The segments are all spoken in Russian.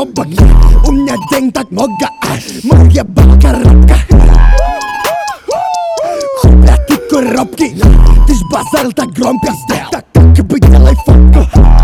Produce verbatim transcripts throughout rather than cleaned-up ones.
уебок. У меня денег так много, моя баба коробка. Хуй, блядь, ты коробки. Ты ж базарил так громко. Так, так и быть, делай фотку.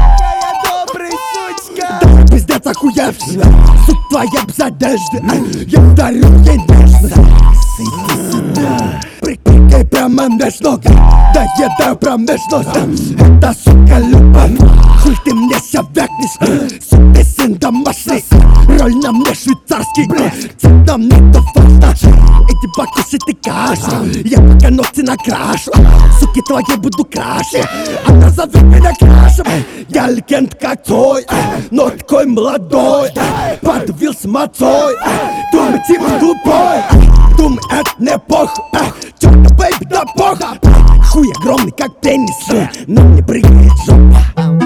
Да, пиздец, охуевший. Сука, твоя без одежды. Я дарю ей нежность. Иди сюда. Прикрикай прямо меж ног. Да, я даю прям меж ног. Это, сука, любовь. Хуй ты мне ся векнешь. Сука, сын домашний. Роль на мне швейцарский. Цвет на мне то важно. Иди покушай ты кашу. Я пока ногти накрашу. Суки твоей буду краше. Она зовет меня крашем. Я легенд как твой, но такой молодой. Подавился мацой. Думай, типа тупой. Думай, это не похуй. Чёрта, бэйби, да похуй. Хуй огромный, как пенис, но мне прыгает жопа.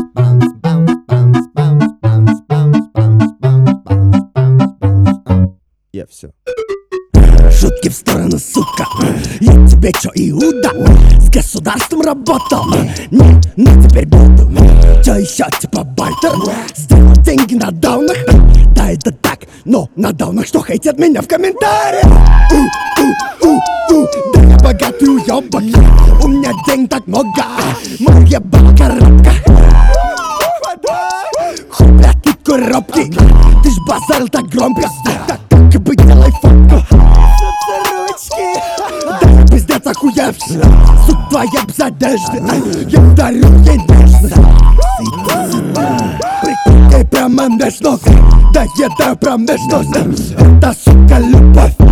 Я все. Шутки в сторону, сука. Я тебе чё, Иуда? С государством работал? Не, ну теперь буду. Чё ещё, типа байтер? Сделал деньги на даунах? Да, это так, но на даунах что хейтят меня в комментариях? У-у-у-у, да я богатый уёбок. У меня денег так много, моя баба коробка. Хуй, блядь, ты коробки. Ты ж базарил так громко. Так, так и быть, делай фотку. Да я пиздец охуевший. Сука, твоя без одежды. Я дарю ей нежность. Иди сюда. Прикрикай прямо меж ног. Да, я даю прям меж ног. Это, сука, любовь.